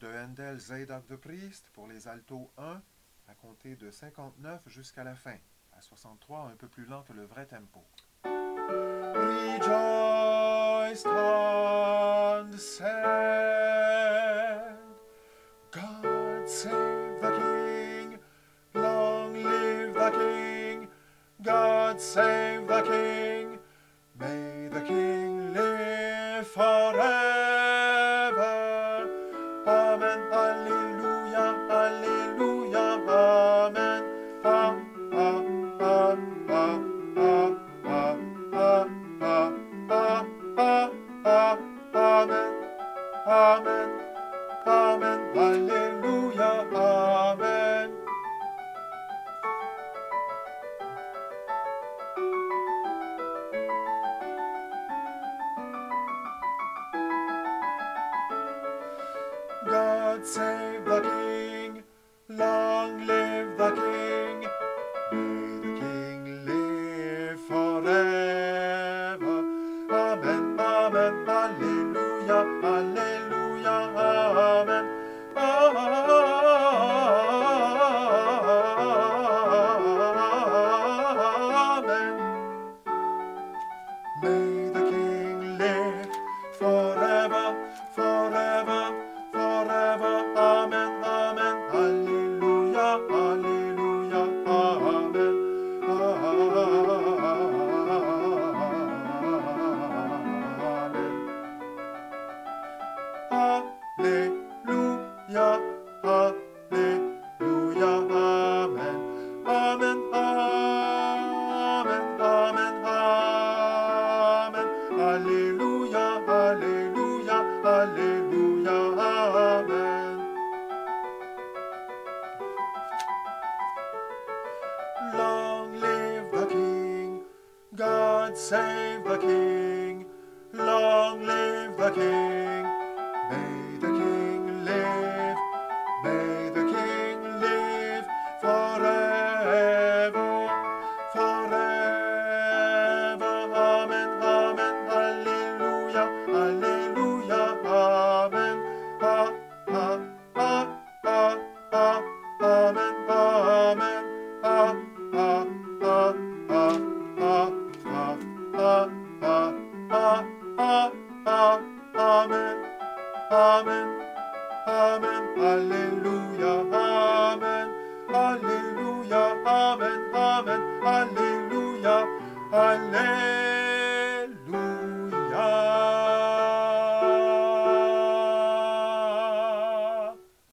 de Handel Zadok de Priest pour les altos 1 à compter de 59 jusqu'à la fin. À 63, un peu plus lent que le vrai tempo. Rejoice and said, God save the King, long live the King, God save the King, may the King live forever. Amen, Alleluia, Alleluia, Amen. Amen, Amen, Amen, Alleluia, Amen. God save the King, long live the King, may the King live forever. Amen, Amen, Alleluia, Alleluia, Amen. Amen. May the King live forever, forever, forever. Amen, Amen, Alleluia, Alleluia, Amen. Amen. Alleluia, Alleluia, Amen. Amen, Amen, Amen, Amen. Alleluia, Alleluia, Alleluia, Amen. Long live the King, God save the King, long live the King, may the King live, may the King live forever, forever. Amen, Amen, Alleluia, Alleluia, Amen. Amen, Amen. Amen, Amen, Amen, Alleluia, Amen, Alleluia, Amen, Amen, Alleluia, Alleluia.